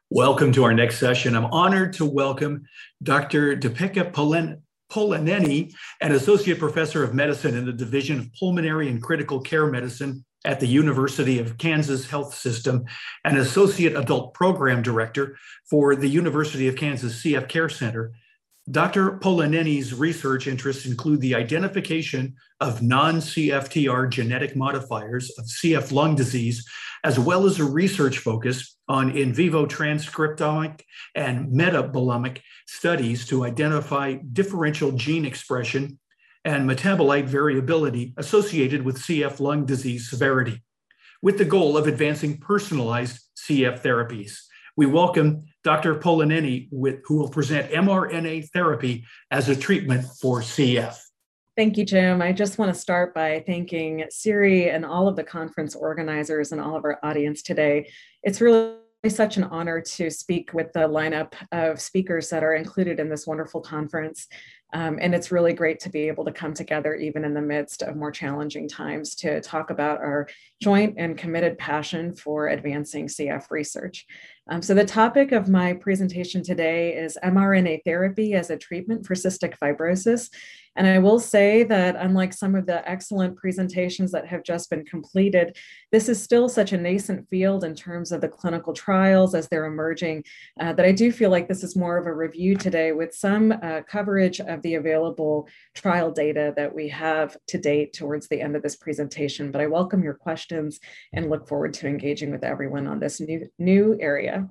Welcome to our next session. I'm honored to welcome Dr. Deepika Polaneni, an associate professor of medicine in the Division of Pulmonary and Critical Care Medicine at the University of Kansas Health System, and associate adult program director for the University of Kansas CF Care Center. Dr. Polaneni's research interests include the identification of non-CFTR genetic modifiers of CF lung disease, as well as a research focus on in vivo transcriptomic and metabolomic studies to identify differential gene expression and metabolite variability associated with CF lung disease severity, with the goal of advancing personalized CF therapies. We welcome Dr. Polaneni, who will present mRNA therapy as a treatment for CF. Thank you, Jim. I just want to start by thanking Siri and all of the conference organizers and all of our audience today. It's really such an honor to speak with the lineup of speakers that are included in this wonderful conference. And it's really great to be able to come together even in the midst of more challenging times to talk about our joint and committed passion for advancing CF research. So the topic of my presentation today is mRNA therapy as a treatment for cystic fibrosis. And I will say that unlike some of the excellent presentations that have just been completed, this is still such a nascent field in terms of the clinical trials as they're emerging, that I do feel like this is more of a review today with some coverage of the available trial data that we have to date towards the end of this presentation. But I welcome your questions and look forward to engaging with everyone on this new area.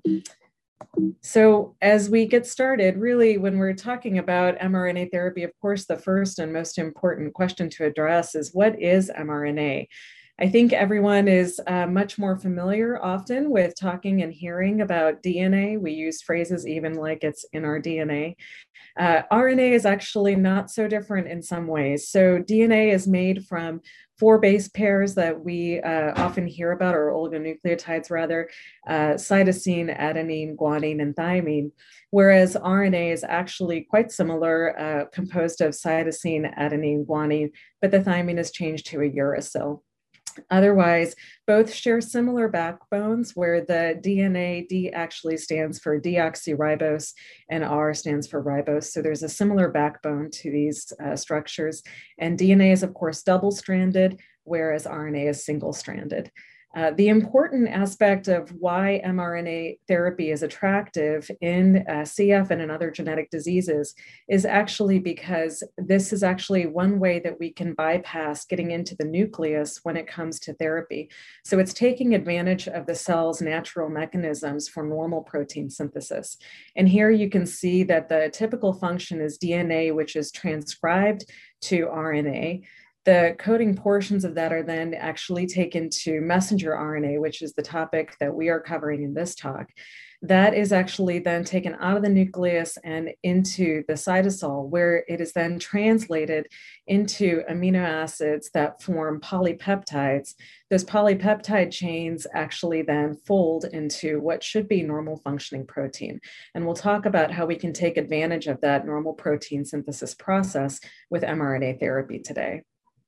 So as we get started, really, when we're talking about mRNA therapy, of course, the first and most important question to address is what is mRNA? I think everyone is much more familiar often with talking and hearing about DNA. We use phrases even like it's in our DNA. RNA is actually not so different in some ways. So DNA is made from 4 base pairs that we often hear about, or oligonucleotides rather, cytosine, adenine, guanine, and thymine, whereas RNA is actually quite similar, composed of cytosine, adenine, guanine, but the thymine is changed to a uracil. Otherwise, both share similar backbones where the DNA, D actually stands for deoxyribose and R stands for ribose. So there's a similar backbone to these structures. And DNA is, of course, double-stranded, whereas RNA is single-stranded. The important aspect of why mRNA therapy is attractive in CF and in other genetic diseases is actually because this is actually one way that we can bypass getting into the nucleus when it comes to therapy. So it's taking advantage of the cell's natural mechanisms for normal protein synthesis. And here you can see that the typical function is DNA, which is transcribed to RNA. The coding portions of that are then actually taken to messenger RNA, which is the topic that we are covering in this talk. That is actually then taken out of the nucleus and into the cytosol, where it is then translated into amino acids that form polypeptides. Those polypeptide chains actually then fold into what should be normal functioning protein. And we'll talk about how we can take advantage of that normal protein synthesis process with mRNA therapy today.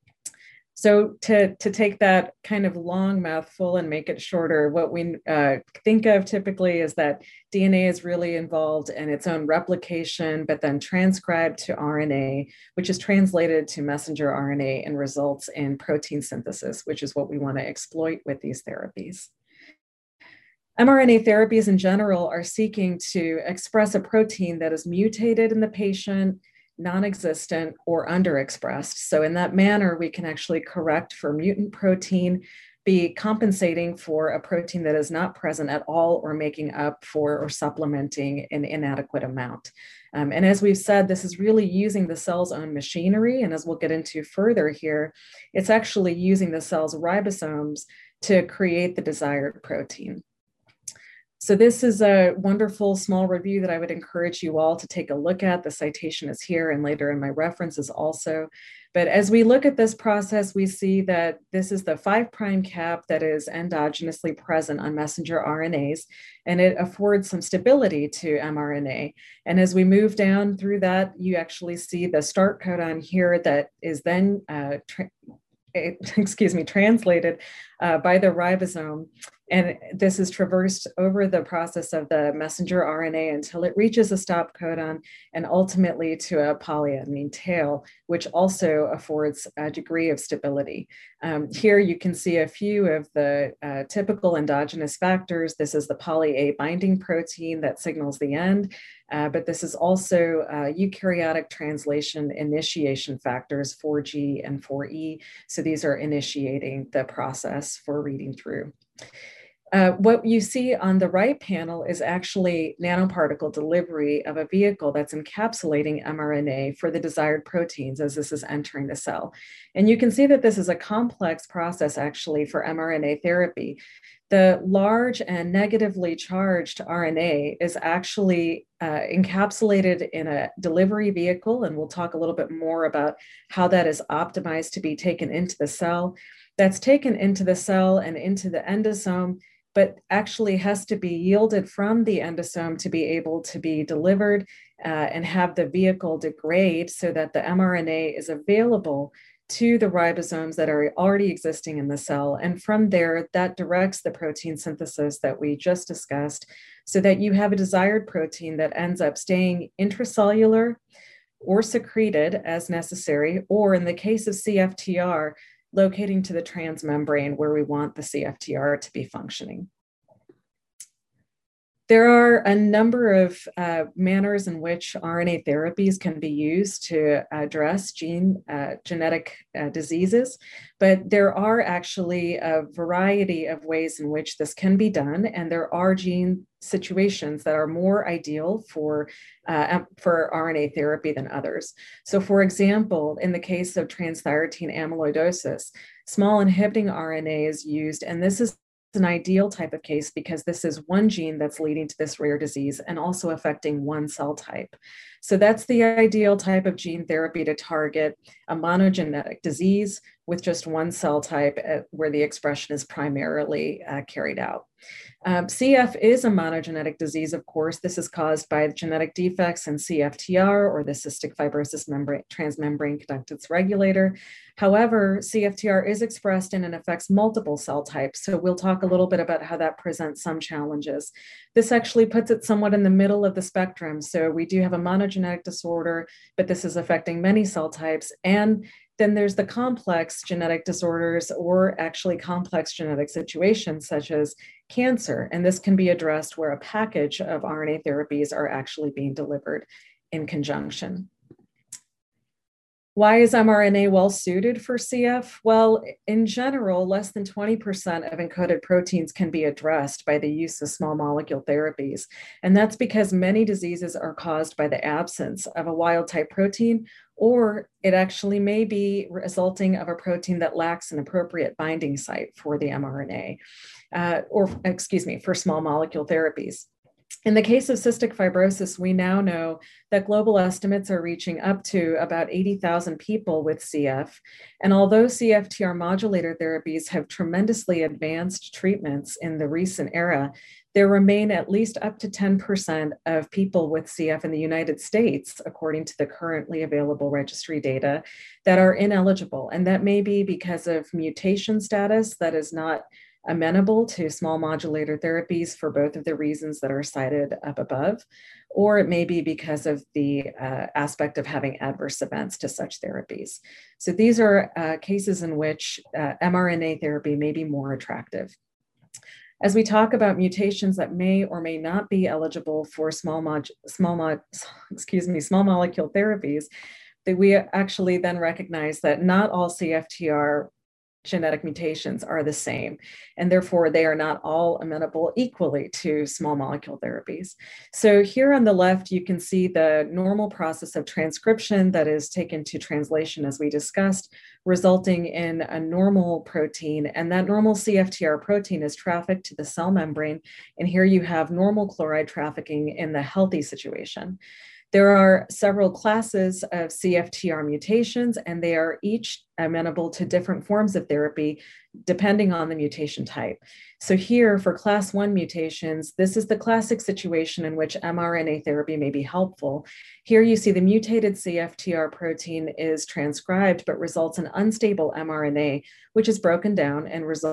So to take that kind of long mouthful and make it shorter, what we think of typically is that DNA is really involved in its own replication, but then transcribed to RNA, which is translated to messenger RNA and results in protein synthesis, which is what we want to exploit with these therapies. mRNA therapies in general are seeking to express a protein that is mutated in the patient, non-existent, or underexpressed. So in that manner, we can actually correct for mutant protein, be compensating for a protein that is not present at all, or making up for or supplementing an inadequate amount. And as we've said, this is really using the cell's own machinery. And as we'll get into further here, it's actually using the cell's ribosomes to create the desired protein. So this is a wonderful small review that I would encourage you all to take a look at. The citation is here and later in my references also. But as we look at this process, we see that this is the 5' cap that is endogenously present on messenger RNAs, and it affords some stability to mRNA. And as we move down through that, you actually see the start codon here that is then translated by the ribosome. And this is traversed over the process of the messenger RNA until it reaches a stop codon and ultimately to a polyadenine tail, which also affords a degree of stability. Here you can see a few of the typical endogenous factors. This is the poly A binding protein that signals the end, but this is also eukaryotic translation initiation factors 4G and 4E. So these are initiating the process for reading through. What you see on the right panel is actually nanoparticle delivery of a vehicle that's encapsulating mRNA for the desired proteins as this is entering the cell. And you can see that this is a complex process actually for mRNA therapy. The large and negatively charged RNA is actually encapsulated in a delivery vehicle, and we'll talk a little bit more about how that is optimized to be taken into the cell. That's taken into the cell and into the endosome, but actually has to be yielded from the endosome to be able to be delivered and have the vehicle degrade so that the mRNA is available to the ribosomes that are already existing in the cell. And from there, that directs the protein synthesis that we just discussed so that you have a desired protein that ends up staying intracellular or secreted as necessary, or in the case of CFTR, locating to the transmembrane where we want the CFTR to be functioning. There are a number of manners in which RNA therapies can be used to address genetic diseases, but there are actually a variety of ways in which this can be done, and there are gene situations that are more ideal for RNA therapy than others. So for example, in the case of transthyretin amyloidosis, small inhibiting RNA is used, and this is an ideal type of case because this is one gene that's leading to this rare disease and also affecting one cell type. So that's the ideal type of gene therapy to target a monogenetic disease with just one cell type where the expression is primarily carried out. CF is a monogenetic disease, of course. This is caused by genetic defects in CFTR, or the cystic fibrosis transmembrane conductance regulator. However, CFTR is expressed in and affects multiple cell types. So we'll talk a little bit about how that presents some challenges. This actually puts it somewhat in the middle of the spectrum. So we do have a monogenetic disorder, but this is affecting many cell types. And then there's the complex genetic disorders, or actually complex genetic situations such as cancer. And this can be addressed where a package of RNA therapies are actually being delivered in conjunction. Why is mRNA well suited for CF? Well, in general, less than 20% of encoded proteins can be addressed by the use of small molecule therapies. And that's because many diseases are caused by the absence of a wild type protein, or it actually may be resulting of a protein that lacks an appropriate binding site for the mRNA, for small molecule therapies. In the case of cystic fibrosis, we now know that global estimates are reaching up to about 80,000 people with CF. And although CFTR modulator therapies have tremendously advanced treatments in the recent era, there remain at least up to 10% of people with CF in the United States, according to the currently available registry data, that are ineligible. And that may be because of mutation status that is not amenable to small modulator therapies for both of the reasons that are cited up above, or it may be because of the aspect of having adverse events to such therapies. So these are cases in which mRNA therapy may be more attractive. As we talk about mutations that may or may not be eligible for small molecule therapies, that we actually then recognize that not all CFTR genetic mutations are the same, and therefore they are not all amenable equally to small molecule therapies. So here on the left, you can see the normal process of transcription that is taken to translation, as we discussed, resulting in a normal protein, and that normal CFTR protein is trafficked to the cell membrane, and here you have normal chloride trafficking in the healthy situation. There are several classes of CFTR mutations, and they are each amenable to different forms of therapy depending on the mutation type. So here for class 1 mutations, this is the classic situation in which mRNA therapy may be helpful. Here you see the mutated CFTR protein is transcribed but results in unstable mRNA, which is broken down and results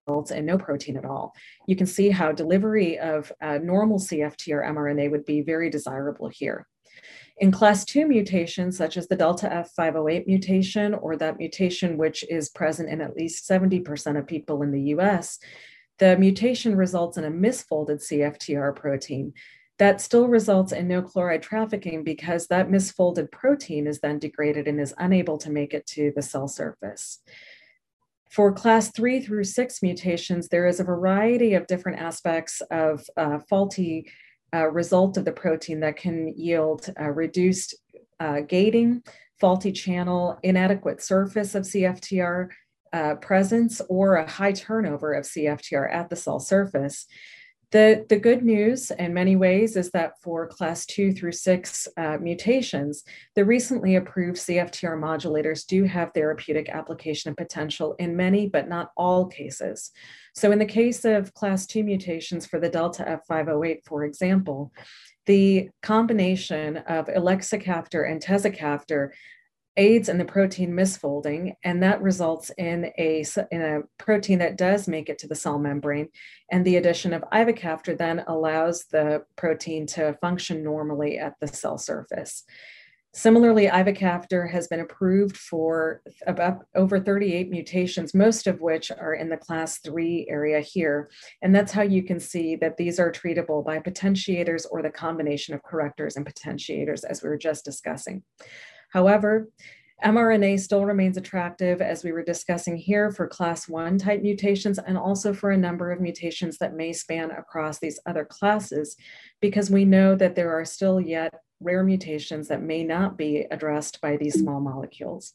results in no protein at all. You can see how delivery of normal CFTR mRNA would be very desirable here. In class 2 mutations, such as the Delta F508 mutation, or that mutation which is present in at least 70% of people in the US, the mutation results in a misfolded CFTR protein that still results in no chloride trafficking because that misfolded protein is then degraded and is unable to make it to the cell surface. For class 3 through 6 mutations, there is a variety of different aspects of faulty result of the protein that can yield reduced gating, faulty channel, inadequate surface of CFTR presence, or a high turnover of CFTR at the cell surface. The good news in many ways is that for class 2 through 6 mutations, the recently approved CFTR modulators do have therapeutic application and potential in many, but not all cases. So in the case of class 2 mutations for the Delta F508, for example, the combination of elexacaftor and tezacaftor aids in the protein misfolding, and that results in a protein that does make it to the cell membrane. And the addition of ivacaftor then allows the protein to function normally at the cell surface. Similarly, ivacaftor has been approved for about over 38 mutations, most of which are in the class 3 area here. And that's how you can see that these are treatable by potentiators or the combination of correctors and potentiators, as we were just discussing. However, mRNA still remains attractive, as we were discussing here, for class 1 type mutations, and also for a number of mutations that may span across these other classes, because we know that there are still yet rare mutations that may not be addressed by these small molecules.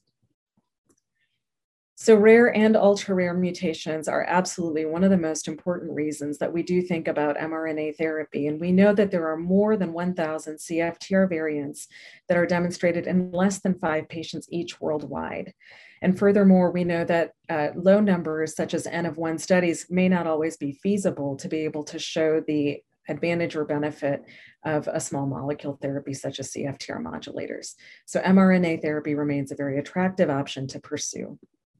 So rare and ultra rare mutations are absolutely one of the most important reasons that we do think about mRNA therapy. And we know that there are more than 1,000 CFTR variants that are demonstrated in less than 5 patients each worldwide. And furthermore, we know that low numbers such as N of 1 studies may not always be feasible to be able to show the advantage or benefit of a small molecule therapy such as CFTR modulators. So mRNA therapy remains a very attractive option to pursue.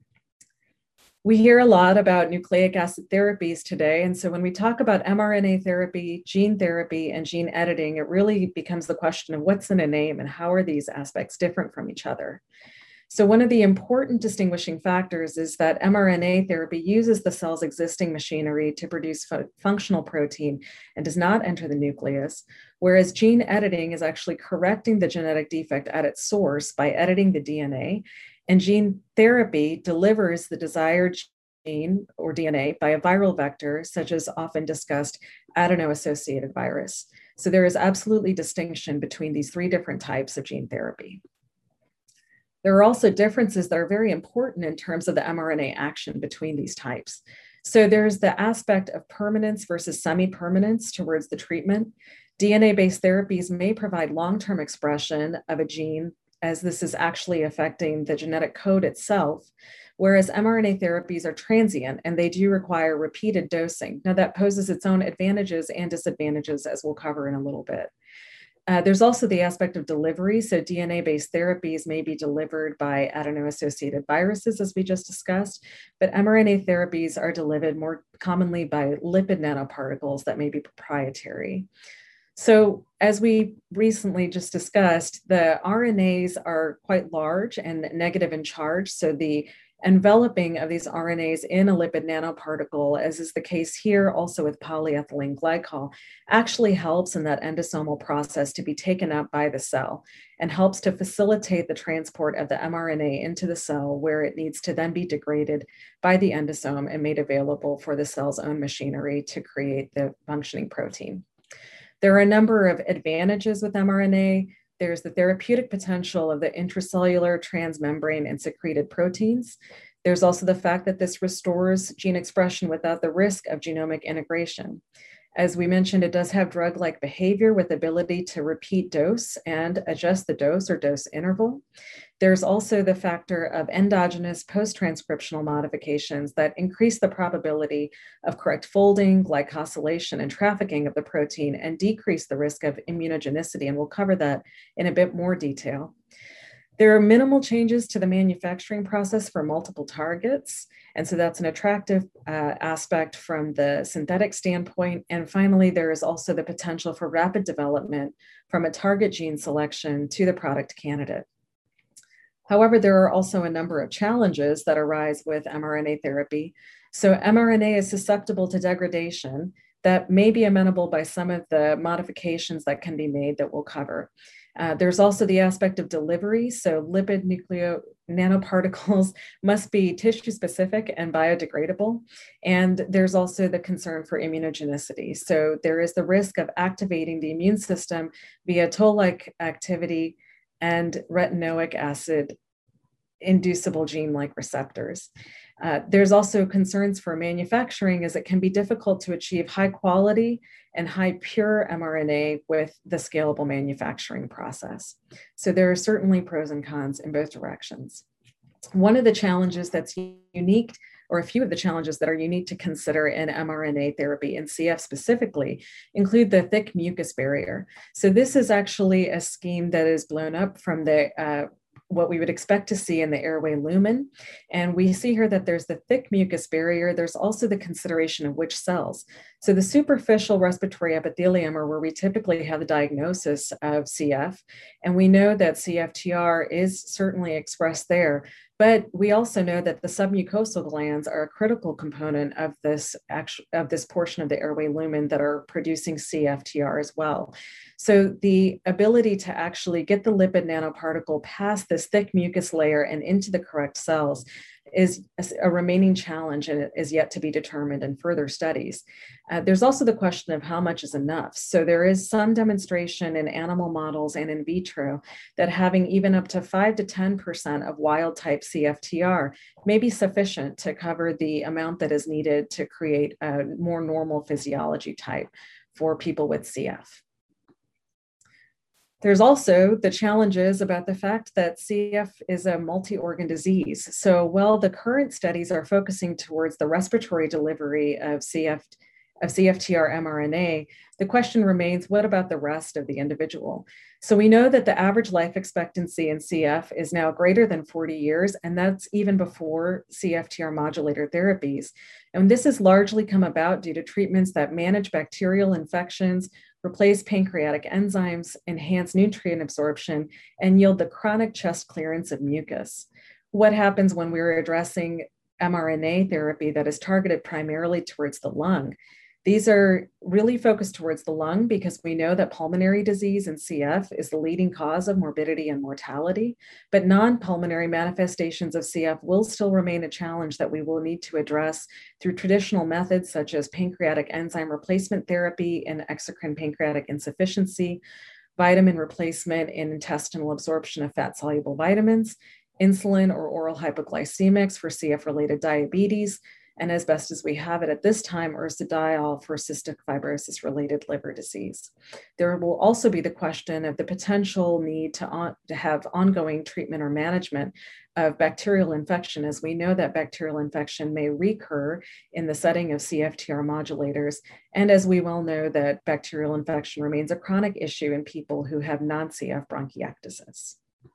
We hear a lot about nucleic acid therapies today. And so when we talk about mRNA therapy, gene therapy, and gene editing, it really becomes the question of what's in a name and how are these aspects different from each other? So one of the important distinguishing factors is that mRNA therapy uses the cell's existing machinery to produce functional protein and does not enter the nucleus, whereas gene editing is actually correcting the genetic defect at its source by editing the DNA. And gene therapy delivers the desired gene or DNA by a viral vector, such as often discussed adeno-associated virus. So there is absolutely distinction between these 3 different types of gene therapy. There are also differences that are very important in terms of the mRNA action between these types. So there's the aspect of permanence versus semi-permanence towards the treatment. DNA-based therapies may provide long-term expression of a gene, as this is actually affecting the genetic code itself, whereas mRNA therapies are transient and they do require repeated dosing. Now that poses its own advantages and disadvantages, as we'll cover in a little bit. There's also the aspect of delivery. So DNA-based therapies may be delivered by adeno-associated viruses, as we just discussed, but mRNA therapies are delivered more commonly by lipid nanoparticles that may be proprietary. So as we recently just discussed, the RNAs are quite large and negative in charge. So the enveloping of these RNAs in a lipid nanoparticle, as is the case here also with polyethylene glycol, actually helps in that endosomal process to be taken up by the cell and helps to facilitate the transport of the mRNA into the cell, where it needs to then be degraded by the endosome and made available for the cell's own machinery to create the functioning protein. There are a number of advantages with mRNA. There's the therapeutic potential of the intracellular, transmembrane, and secreted proteins. There's also the fact that this restores gene expression without the risk of genomic integration. As we mentioned, it does have drug-like behavior with ability to repeat dose and adjust the dose or dose interval. There's also the factor of endogenous post-transcriptional modifications that increase the probability of correct folding, glycosylation, and trafficking of the protein and decrease the risk of immunogenicity, and we'll cover that in a bit more detail. There are minimal changes to the manufacturing process for multiple targets. And so that's an attractive aspect from the synthetic standpoint. And finally, there is also the potential for rapid development from a target gene selection to the product candidate. However, there are also a number of challenges that arise with mRNA therapy. So mRNA is susceptible to degradation that may be amenable by some of the modifications that can be made that we'll cover. There's also the aspect of delivery. So lipid nanoparticles must be tissue specific and biodegradable. And there's also the concern for immunogenicity. So there is the risk of activating the immune system via toll-like activity and retinoic acid inducible gene-like receptors. There's also concerns for manufacturing, as it can be difficult to achieve high quality and high pure mRNA with the scalable manufacturing process. So there are certainly pros and cons in both directions. One of the challenges that's unique, or a few of the challenges that are unique to consider in mRNA therapy and CF specifically, include the thick mucus barrier. So this is actually a scheme that is blown up from the what we would expect to see in the airway lumen. And we see here that there's the thick mucus barrier. There's also the consideration of which cells. So the superficial respiratory epithelium are where we typically have the diagnosis of CF. And we know that CFTR is certainly expressed there. But we also know that the submucosal glands are a critical component of this portion of the airway lumen that are producing CFTR as well. So the ability to actually get the lipid nanoparticle past this thick mucus layer and into the correct cells is a remaining challenge, and it is yet to be determined in further studies. There's also the question of how much is enough. So there is some demonstration in animal models and in vitro that having even up to 5 to 10% of wild type CFTR may be sufficient to cover the amount that is needed to create a more normal physiology type for people with CF. There's also the challenges about the fact that CF is a multi-organ disease. So while the current studies are focusing towards the respiratory delivery of CFTR mRNA, the question remains, what about the rest of the individual? So we know that the average life expectancy in CF is now greater than 40 years, and that's even before CFTR modulator therapies. And this has largely come about due to treatments that manage bacterial infections, replace pancreatic enzymes, enhance nutrient absorption, and yield the chronic chest clearance of mucus. What happens when we're addressing mRNA therapy that is targeted primarily towards the lung? These are really focused towards the lung because we know that pulmonary disease and CF is the leading cause of morbidity and mortality, but non-pulmonary manifestations of CF will still remain a challenge that we will need to address through traditional methods such as pancreatic enzyme replacement therapy and exocrine pancreatic insufficiency, vitamin replacement and intestinal absorption of fat-soluble vitamins, insulin or oral hypoglycemics for CF-related diabetes, and as best as we have it at this time, ursodiol for cystic fibrosis-related liver disease. There will also be the question of the potential need to have ongoing treatment or management of bacterial infection, as we know that bacterial infection may recur in the setting of CFTR modulators, and as we well know that bacterial infection remains a chronic issue in people who have non-CF bronchiectasis.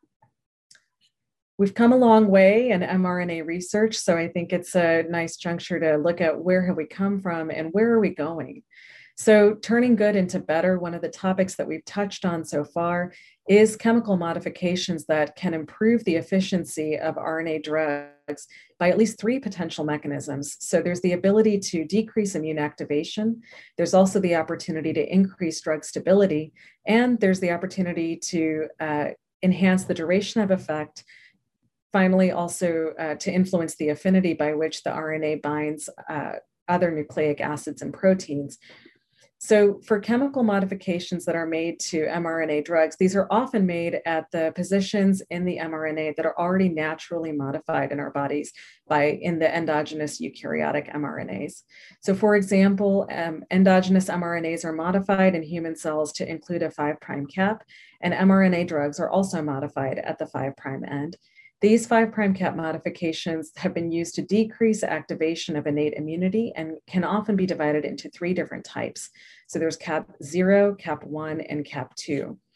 We've come a long way in mRNA research, so I think it's a nice juncture to look at where have we come from and where are we going. So turning good into better, one of the topics that we've touched on so far is chemical modifications that can improve the efficiency of RNA drugs by at least 3 potential mechanisms. So there's the ability to decrease immune activation. There's also the opportunity to increase drug stability, and there's the opportunity to enhance the duration of effect. Finally, also to influence the affinity by which the RNA binds other nucleic acids and proteins. So for chemical modifications that are made to mRNA drugs, these are often made at the positions in the mRNA that are already naturally modified in our bodies in the endogenous eukaryotic mRNAs. So for example, endogenous mRNAs are modified in human cells to include a 5' cap, and mRNA drugs are also modified at the 5' end. These 5' cap modifications have been used to decrease activation of innate immunity and can often be divided into 3 different types. So there's cap 0, cap 1, and cap 2.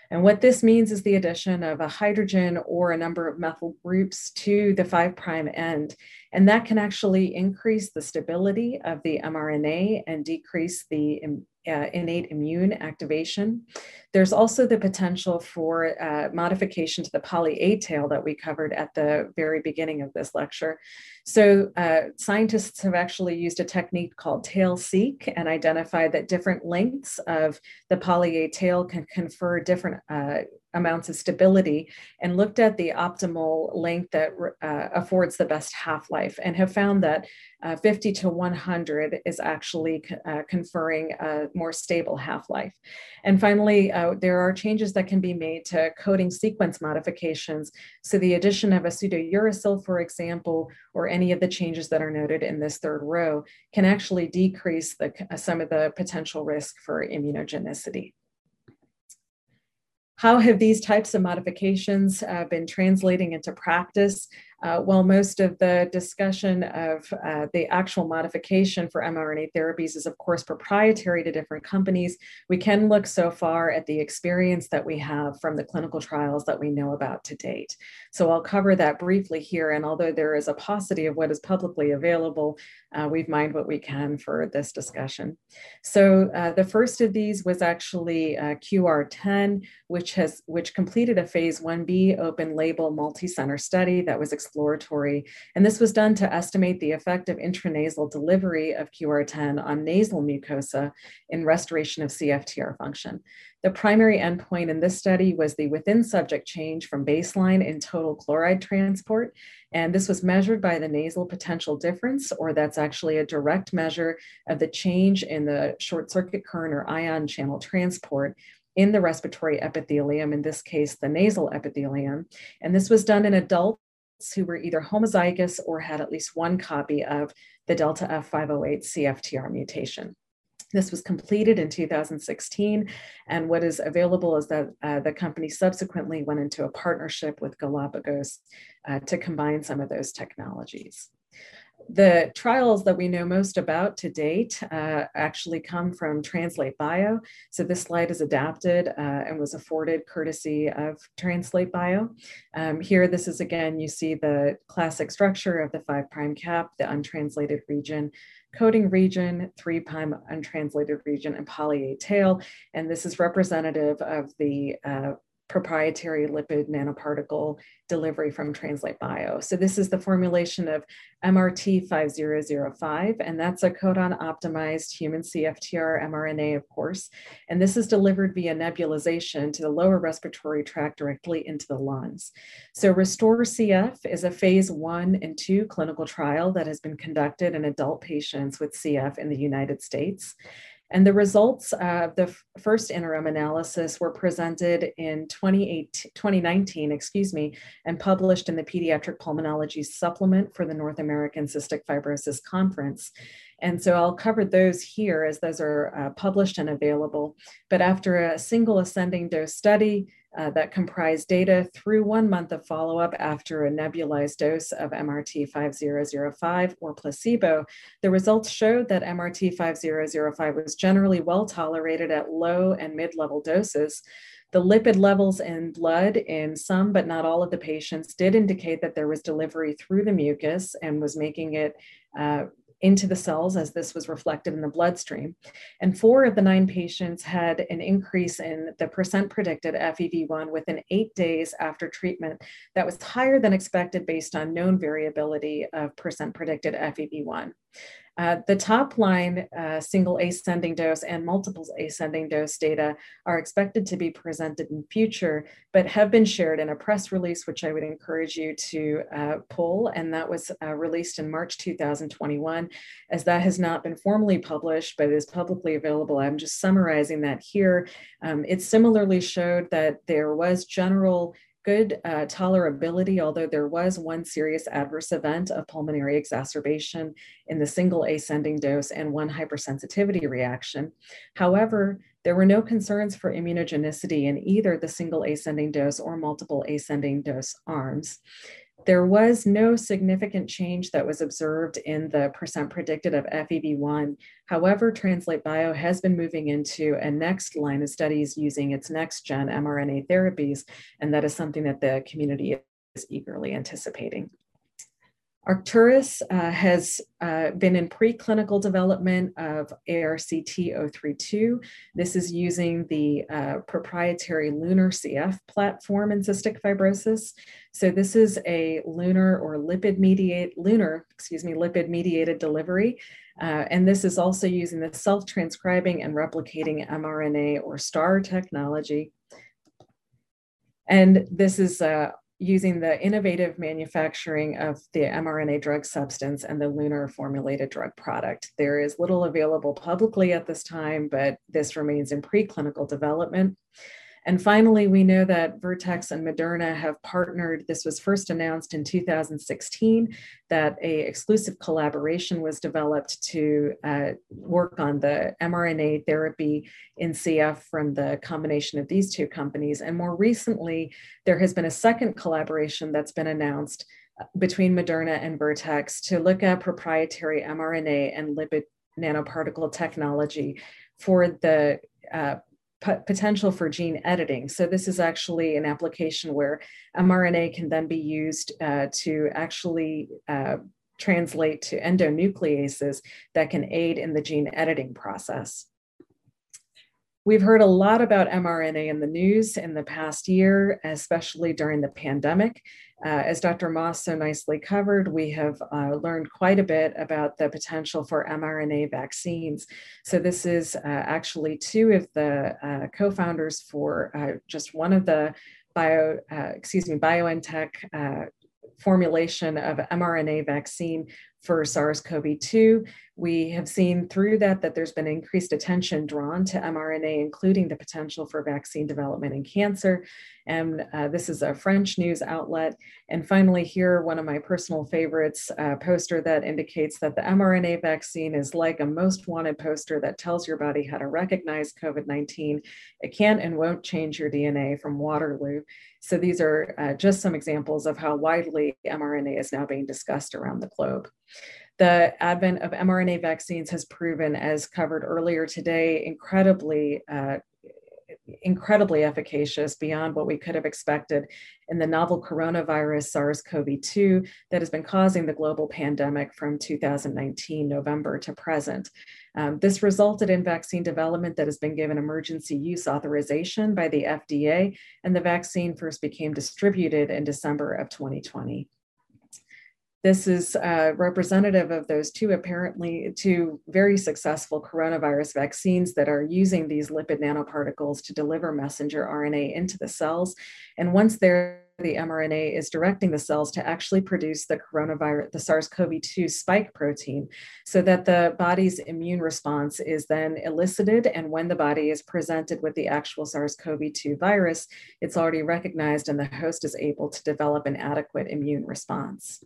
And what this means is the addition of a hydrogen or a number of methyl groups to the 5' end. And that can actually increase the stability of the mRNA and decrease the innate immune activation. There's also the potential for modification to the poly A tail that we covered at the very beginning of this lecture. So scientists have actually used a technique called tail-seq and identified that different lengths of the poly A tail can confer different amounts of stability, and looked at the optimal length that affords the best half-life, and have found that 50 to 100 is actually conferring a more stable half-life. And finally, there are changes that can be made to coding sequence modifications. So the addition of a pseudouracil, for example, or any of the changes that are noted in this third row can actually decrease some of the potential risk for immunogenicity. How have these types of modifications been translating into practice? Well, most of the discussion of the actual modification for mRNA therapies is, of course, proprietary to different companies. We can look so far at the experience that we have from the clinical trials that we know about to date. So I'll cover that briefly here. And although there is a paucity of what is publicly available, we've mined what we can for this discussion. So the first of these was actually QR10, which completed a phase 1b open label multi-center study that was exploratory. And this was done to estimate the effect of intranasal delivery of QR10 on nasal mucosa in restoration of CFTR function. The primary endpoint in this study was the within subject change from baseline in total chloride transport. And this was measured by the nasal potential difference, or that's actually a direct measure of the change in the short circuit current or ion channel transport in the respiratory epithelium, in this case, the nasal epithelium. And this was done in adults who were either homozygous or had at least one copy of the Delta F508 CFTR mutation. This was completed in 2016, and what is available is that the company subsequently went into a partnership with Galapagos to combine some of those technologies. The trials that we know most about to date actually come from Translate Bio. So this slide is adapted and was afforded courtesy of Translate Bio. Here, this is again, you see the classic structure of the 5' cap, the untranslated region, coding region, 3' untranslated region, and poly A tail. And this is representative of the proprietary lipid nanoparticle delivery from Translate Bio. So this is the formulation of MRT-5005, and that's a codon optimized human CFTR mRNA, of course. And this is delivered via nebulization to the lower respiratory tract directly into the lungs. So Restore CF is a phase 1 and 2 clinical trial that has been conducted in adult patients with CF in the United States. And the results of the first interim analysis were presented in 2019, and published in the Pediatric Pulmonology Supplement for the North American Cystic Fibrosis Conference. And so I'll cover those here as those are published and available. But after a single ascending dose study that comprised data through 1 month of follow-up after a nebulized dose of MRT-5005 or placebo, the results showed that MRT-5005 was generally well tolerated at low and mid-level doses. The lipid levels in blood in some, but not all of the patients did indicate that there was delivery through the mucus and was making it into the cells, as this was reflected in the bloodstream. And 4 of the 9 patients had an increase in the percent predicted FEV1 within 8 days after treatment that was higher than expected based on known variability of percent predicted FEV1. The top line single ascending dose and multiple ascending dose data are expected to be presented in future, but have been shared in a press release, which I would encourage you to pull. And that was released in March 2021. As that has not been formally published, but is publicly available, I'm just summarizing that here. It similarly showed that there was general good tolerability, although there was one serious adverse event of pulmonary exacerbation in the single ascending dose and one hypersensitivity reaction. However, there were no concerns for immunogenicity in either the single ascending dose or multiple ascending dose arms. There was no significant change that was observed in the percent predicted of FEV1. However, Translate Bio has been moving into a next line of studies using its next gen mRNA therapies, and that is something that the community is eagerly anticipating. Arcturus has been in preclinical development of ARCT-032. This is using the proprietary LUNAR-CF platform in cystic fibrosis. So this is a lunar lipid-mediated delivery. And this is also using the self-transcribing and replicating mRNA or STAR technology. And this is using the innovative manufacturing of the mRNA drug substance and the LUNAR formulated drug product. There is little available publicly at this time, but this remains in preclinical development. And finally, we know that Vertex and Moderna have partnered. This was first announced in 2016, that an exclusive collaboration was developed to work on the mRNA therapy in CF from the combination of these two companies. And more recently, there has been a second collaboration that's been announced between Moderna and Vertex to look at proprietary mRNA and lipid nanoparticle technology for the potential for gene editing. So this is actually an application where mRNA can then be used to actually translate to endonucleases that can aid in the gene editing process. We've heard a lot about mRNA in the news in the past year, especially during the pandemic. As Dr. Moss so nicely covered, we have learned quite a bit about the potential for mRNA vaccines. So this is actually two of the co-founders for just one of the BioNTech formulation of mRNA vaccine for SARS-CoV-2. We have seen through that there's been increased attention drawn to mRNA, including the potential for vaccine development in cancer. And this is a French news outlet. And finally here, one of my personal favorites, a poster that indicates that the mRNA vaccine is like a most wanted poster that tells your body how to recognize COVID-19. It can't and won't change your DNA from Waterloo. So these are just some examples of how widely mRNA is now being discussed around the globe. The advent of mRNA vaccines has proven, as covered earlier today, incredibly efficacious beyond what we could have expected in the novel coronavirus SARS-CoV-2 that has been causing the global pandemic from 2019 November to present. This resulted in vaccine development that has been given emergency use authorization by the FDA, and the vaccine first became distributed in December of 2020. This is representative of those two very successful coronavirus vaccines that are using these lipid nanoparticles to deliver messenger RNA into the cells. And once they're the mRNA is directing the cells to actually produce the coronavirus, the SARS-CoV-2 spike protein, so that the body's immune response is then elicited. And when the body is presented with the actual SARS-CoV-2 virus, it's already recognized and the host is able to develop an adequate immune response.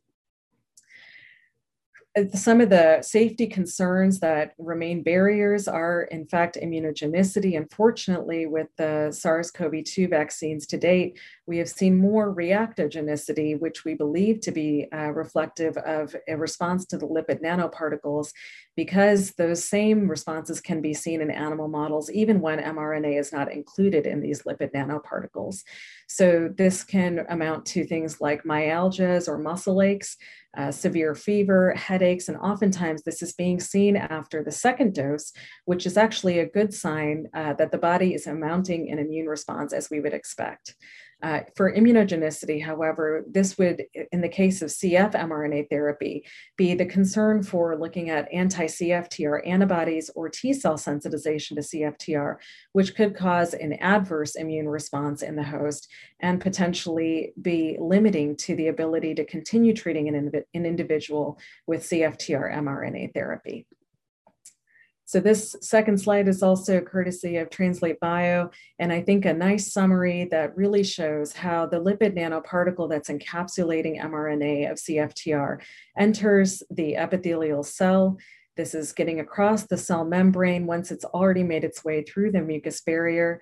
Some of the safety concerns that remain barriers are, in fact, immunogenicity. Unfortunately, with the SARS-CoV-2 vaccines to date, we have seen more reactogenicity, which we believe to be reflective of a response to the lipid nanoparticles, because those same responses can be seen in animal models, even when mRNA is not included in these lipid nanoparticles. So this can amount to things like myalgias or muscle aches, severe fever, headaches, and oftentimes this is being seen after the second dose, which is actually a good sign that the body is mounting an immune response as we would expect. For immunogenicity, however, this would, in the case of CF mRNA therapy, be the concern for looking at anti-CFTR antibodies or T-cell sensitization to CFTR, which could cause an adverse immune response in the host and potentially be limiting to the ability to continue treating an individual with CFTR mRNA therapy. So this second slide is also courtesy of Translate Bio, and I think a nice summary that really shows how the lipid nanoparticle that's encapsulating mRNA of CFTR enters the epithelial cell. This is getting across the cell membrane once it's already made its way through the mucus barrier.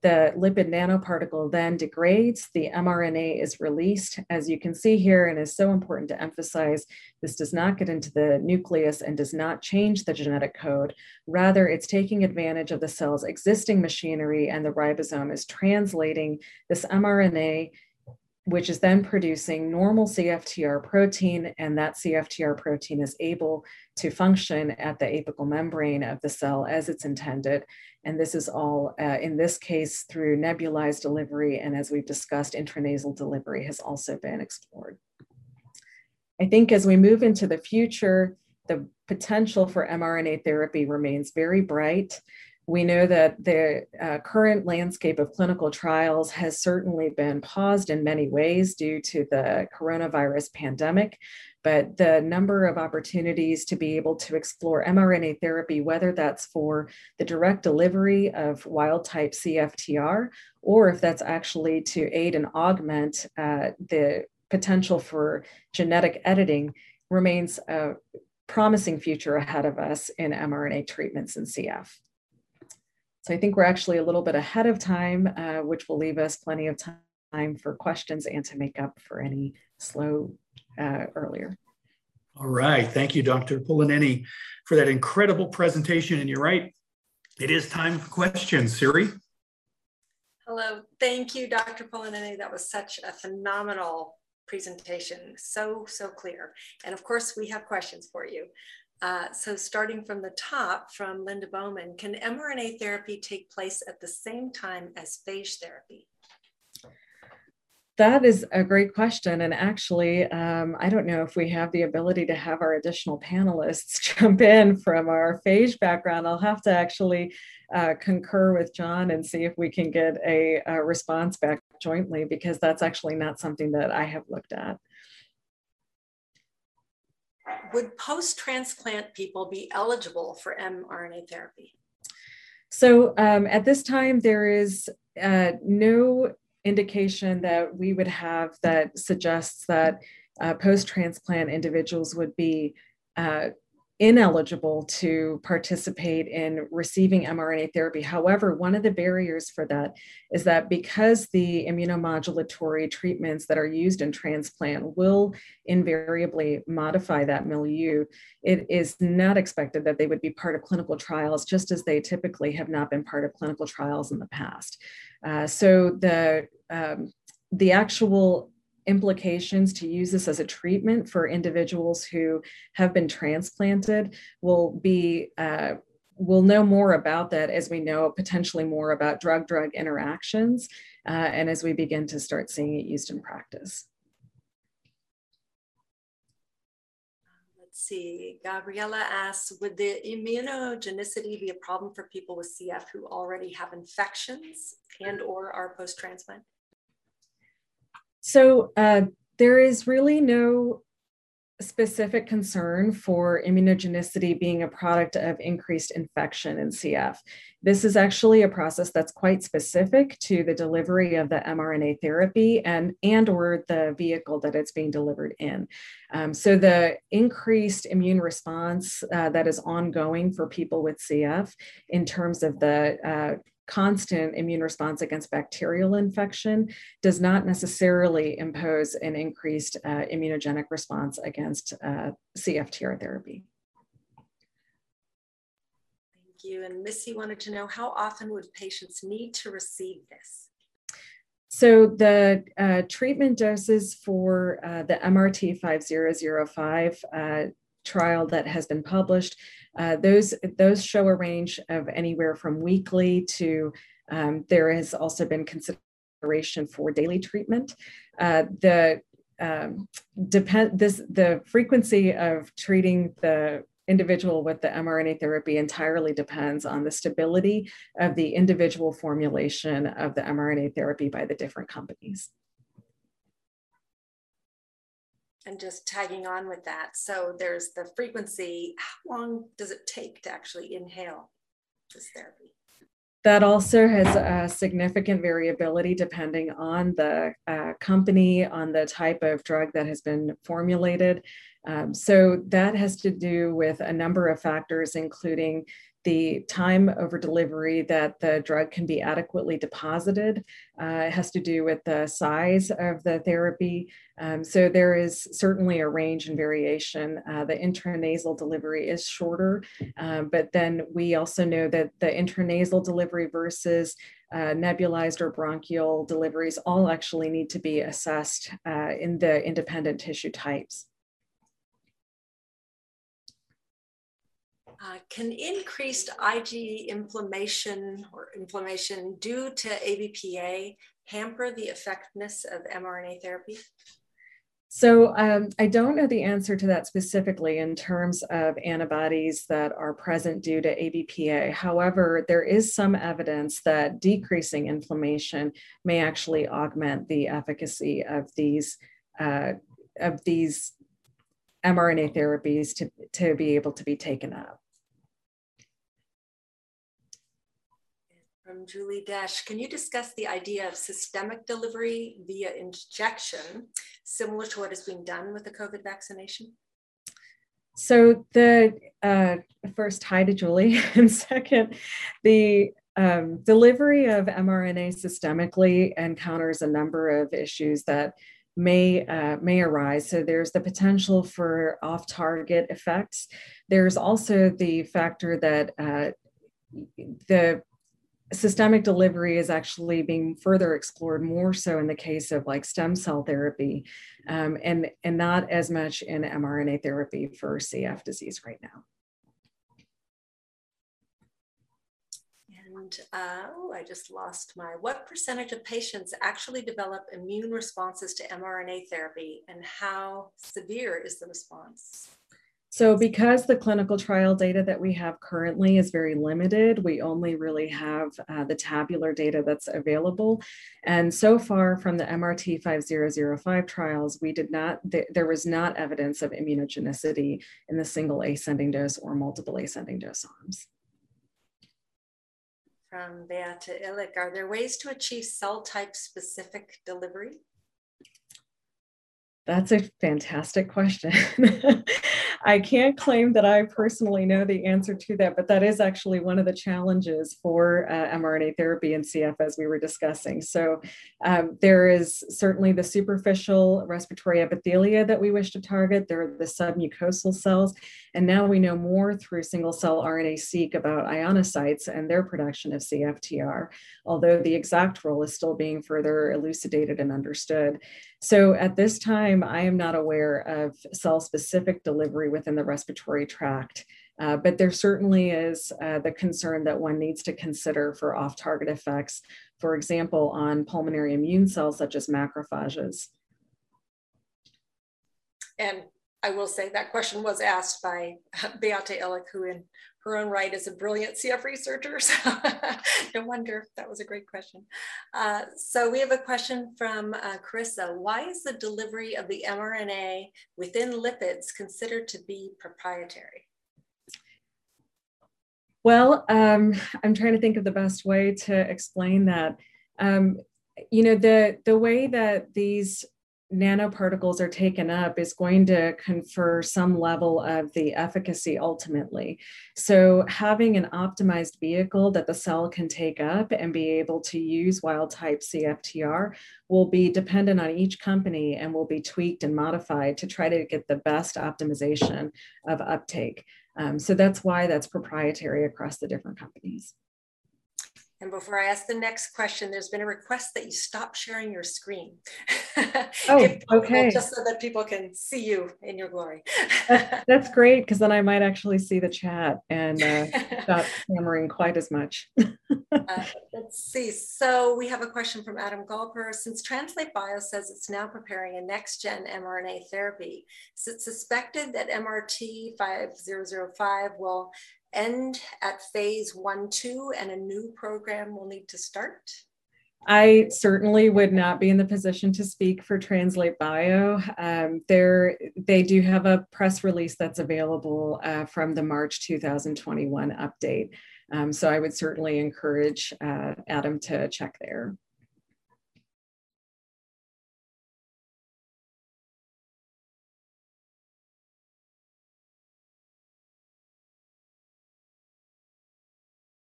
The lipid nanoparticle then degrades, the mRNA is released, as you can see here, and is so important to emphasize, this does not get into the nucleus and does not change the genetic code. Rather, it's taking advantage of the cell's existing machinery, and the ribosome is translating this mRNA, which is then producing normal CFTR protein, and that CFTR protein is able to function at the apical membrane of the cell as it's intended. And this is all, in this case, through nebulized delivery, and as we've discussed, intranasal delivery has also been explored. I think as we move into the future, the potential for mRNA therapy remains very bright. We know that the current landscape of clinical trials has certainly been paused in many ways due to the coronavirus pandemic, but the number of opportunities to be able to explore mRNA therapy, whether that's for the direct delivery of wild type CFTR, or if that's actually to aid and augment the potential for genetic editing, remains a promising future ahead of us in mRNA treatments in CF. So I think we're actually a little bit ahead of time, which will leave us plenty of time for questions and to make up for any slow earlier. All right. Thank you, Dr. Polaneni, for that incredible presentation. And you're right, it is time for questions. Siri? Hello. Thank you, Dr. Polaneni. That was such a phenomenal presentation. So clear. And of course, we have questions for you. So starting from the top, from Linda Bowman, can mRNA therapy take place at the same time as phage therapy? That is a great question. And actually, I don't know if we have the ability to have our additional panelists jump in from our phage background. I'll have to actually concur with John and see if we can get a response back jointly, because that's actually not something that I have looked at. Would post-transplant people be eligible for mRNA therapy? So at this time, there is no indication that we would have that suggests that post-transplant individuals would be ineligible to participate in receiving mRNA therapy. However, one of the barriers for that is that because the immunomodulatory treatments that are used in transplant will invariably modify that milieu, it is not expected that they would be part of clinical trials, just as they typically have not been part of clinical trials in the past. So the actual implications to use this as a treatment for individuals who have been transplanted will be, we'll know more about that as we know potentially more about drug-drug interactions and as we begin to start seeing it used in practice. Let's see, Gabriella asks, would the immunogenicity be a problem for people with CF who already have infections and or are post-transplant? So there is really no specific concern for immunogenicity being a product of increased infection in CF. This is actually a process that's quite specific to the delivery of the mRNA therapy and or the vehicle that it's being delivered in. So the increased immune response that is ongoing for people with CF in terms of the constant immune response against bacterial infection does not necessarily impose an increased immunogenic response against CFTR therapy. Thank you. And Missy wanted to know, how often would patients need to receive this? So the treatment doses for the MRT 5005 trial that has been published, those show a range of anywhere from weekly to there has also been consideration for daily treatment. The frequency of treating the individual with the mRNA therapy entirely depends on the stability of the individual formulation of the mRNA therapy by the different companies. And just tagging on with that, so there's the frequency. How long does it take to actually inhale this therapy? That also has a significant variability depending on the company, on the type of drug that has been formulated. So that has to do with a number of factors, including the time over delivery that the drug can be adequately deposited. It has to do with the size of the therapy. So there is certainly a range and variation. The intranasal delivery is shorter, but then we also know that the intranasal delivery versus nebulized or bronchial deliveries all actually need to be assessed in the independent tissue types. Can increased IgE inflammation or inflammation due to ABPA hamper the effectiveness of mRNA therapy? So I don't know the answer to that specifically in terms of antibodies that are present due to ABPA. However, there is some evidence that decreasing inflammation may actually augment the efficacy of these mRNA therapies to be able to be taken up. From Julie Dash, can you discuss the idea of systemic delivery via injection, similar to what is being done with the COVID vaccination? So the first, hi to Julie, and second, the delivery of mRNA systemically encounters a number of issues that may arise. So there's the potential for off-target effects. There's also the factor that the systemic delivery is actually being further explored more so in the case of like stem cell therapy and not as much in mRNA therapy for CF disease right now. And I just lost what percentage of patients actually develop immune responses to mRNA therapy, and how severe is the response? So because the clinical trial data that we have currently is very limited, we only really have the tabular data that's available. And so far from the MRT 5005 trials, there was not evidence of immunogenicity in the single ascending dose or multiple ascending dose arms. From Beata Illich, are there ways to achieve cell type specific delivery? That's a fantastic question. I can't claim that I personally know the answer to that, but that is actually one of the challenges for mRNA therapy in CF, as we were discussing. So there is certainly the superficial respiratory epithelia that we wish to target. There are the submucosal cells. And now we know more through single cell RNA-seq about ionocytes and their production of CFTR, although the exact role is still being further elucidated and understood. So at this time, I am not aware of cell-specific delivery within the respiratory tract, but there certainly is the concern that one needs to consider for off-target effects, for example, on pulmonary immune cells such as macrophages. And I will say that question was asked by Beata Illich, who in her own right is a brilliant CF researcher. So no wonder, that was a great question. So we have a question from Carissa. Why is the delivery of the mRNA within lipids considered to be proprietary? Well, I'm trying to think of the best way to explain that. You know, the way that these nanoparticles are taken up is going to confer some level of the efficacy ultimately. So having an optimized vehicle that the cell can take up and be able to use wild type CFTR will be dependent on each company and will be tweaked and modified to try to get the best optimization of uptake. So that's why that's proprietary across the different companies. And before I ask the next question, there's been a request that you stop sharing your screen. Oh, okay. Just so that people can see you in your glory. That's great, because then I might actually see the chat and not hammering quite as much. Let's see. So we have a question from Adam Gulper. Since Translate Bio says it's now preparing a next-gen mRNA therapy, is it suspected that MRT 5005 will end at phase 1-2 and a new program will need to start? I certainly would not be in the position to speak for Translate Bio. They do have a press release that's available from the March 2021 update. So I would certainly encourage Adam to check there.